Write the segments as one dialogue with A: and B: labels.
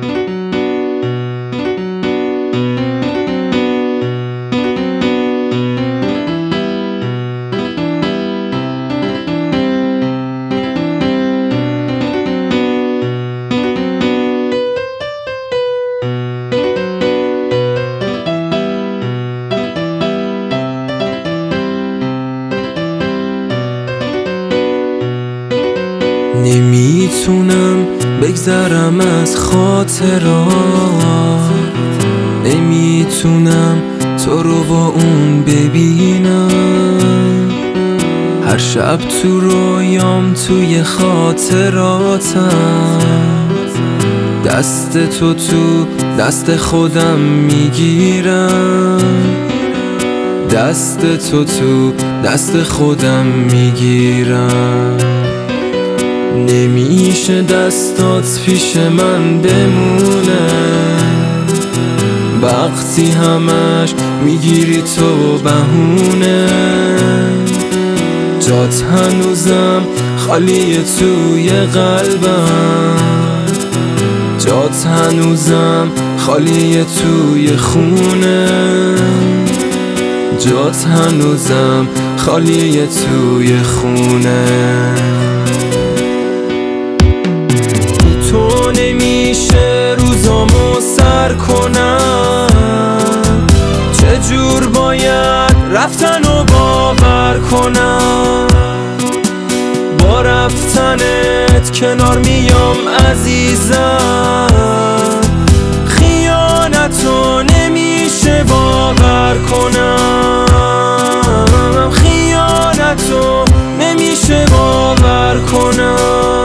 A: نمیتونم بگذرم از خاطرات، نمیتونم تو رو با اون ببینم. هر شب تو رویام توی خاطراتم، دست تو تو دست خودم میگیرم، دست تو تو دست خودم میگیرم. نمیشه دستات پیش من بمونه، وقتی همش میگیری تو بهونه. جات هنوزم خالیه توی قلبم، جات هنوزم خالیه توی خونه، جات هنوزم خالیه توی خونه. تو نمیشه روزامو سر کنم، چجور باید رفتن و باور کنم. با رفتنت کنار میام عزیزم، خیانتو نمیشه باور کنم، خیانتو نمیشه باور کنم.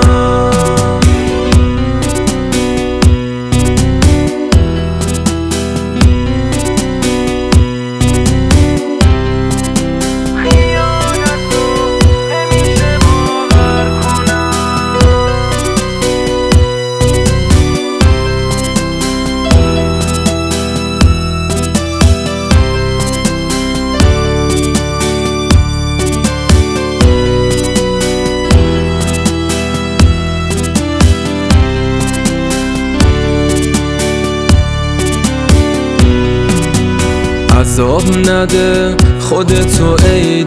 A: عذاب نده خودتو ای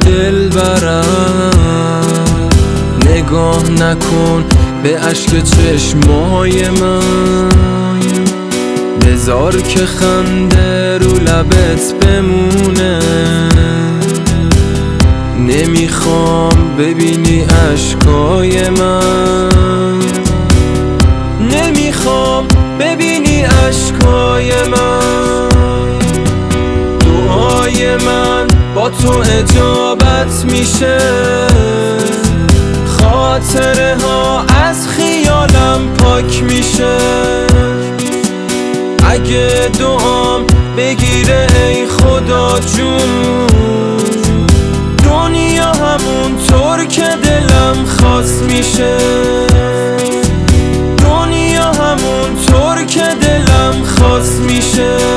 A: دلبرم، نگاه نکن به اشک چشمای من. بذار که خنده رو لبت بمونه، نمیخوام ببینی اشکای من، نمیخوام ببینی اشکای من. دعای من با تو اجابت میشه، خاطره ها از خیالم پاک میشه. اگه دعام بگیره ای خدا جون، دنیا همون طور که دلم خواست میشه، دنیا همون طور که دلم خواست میشه.